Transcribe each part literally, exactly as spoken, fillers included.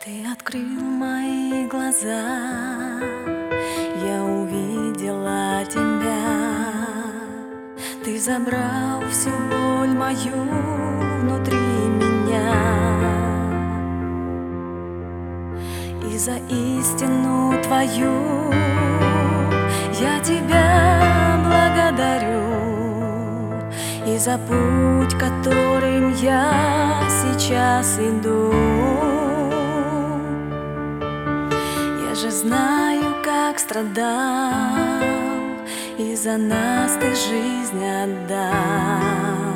Ты открыл мои глаза, я увидела тебя. Ты забрал всю боль мою внутри меня, и за истину твою я тебя благодарю, и за путь, которым я сейчас иду. Я же знаю, как страдал, и за нас ты жизнь отдал.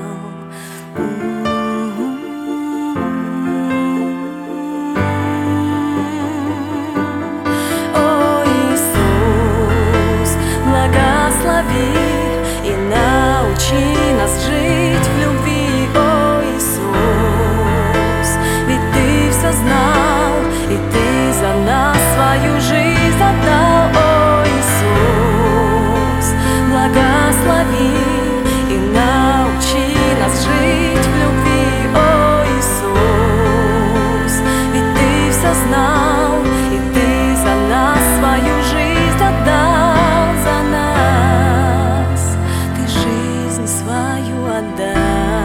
О, Иисус, благослови и научи нас жить в любви. О, Иисус, ведь ты все знал, и ты за нас свою жизнь отдал. О, Иисус, благослови и научи нас жить в любви. О, Иисус, ведь ты все знал, и ты за нас свою жизнь отдал. За нас ты жизнь свою отдал.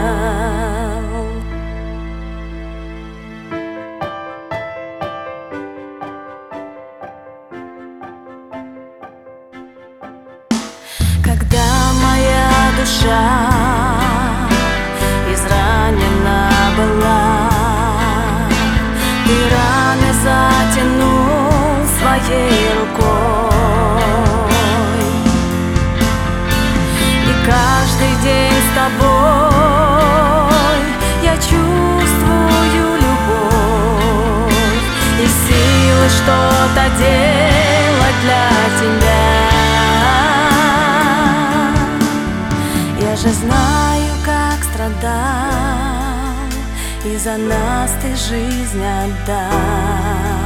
Когда моя душа изранена была, ты раны затянул своей рукой, и каждый день с тобой я чувствую любовь и силы что-то делать для тебя. Я же знаю, как страдал, и за нас ты жизнь отдал.